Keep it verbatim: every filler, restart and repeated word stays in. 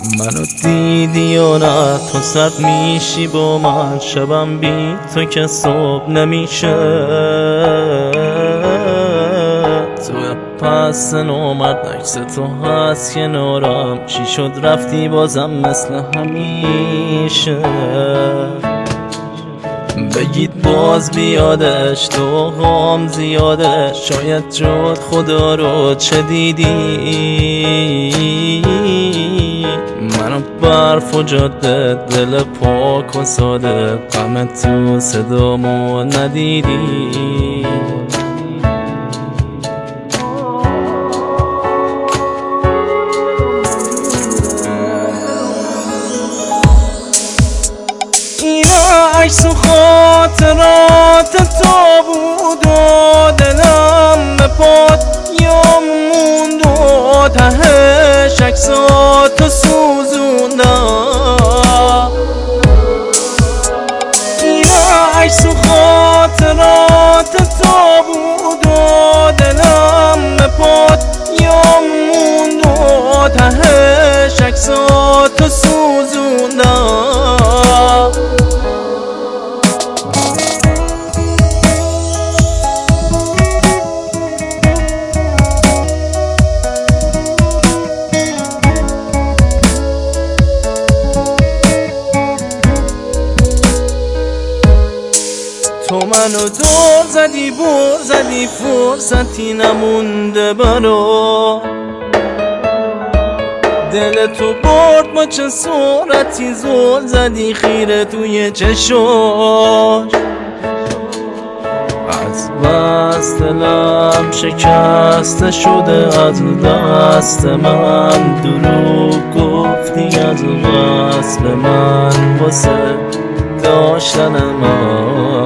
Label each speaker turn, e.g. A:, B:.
A: منو دیدی و نه تو سرد میشی با من، شبم بی تو که صبح نمیشه. تو پس نومد عکس تو هست کنارم، چی شد رفتی بازم مثل همیشه. بگید باز بیادش تو هم زیاده، شاید جد خدا رو چه دیدی. منو برف و جاده دل پاک و ساده، غم تو صدامو ندیدی. اینا عکس و خاطرات تو بود و دلم به پات یا موند و تهش عکساتو سوزوندم. اینا عکس و خاطرات تو بود و دلم به پات یا موند و تهش عکساتو سوزوندم. تو منو دور زدی بور زدی، فرصتی نمونده برا. دل تو برد با چه صورتی، زل زدی خیره توی چشاش. از بس دلم شکسته شده از دست من، دروغ گفتی از قصد من واسه داشتن من.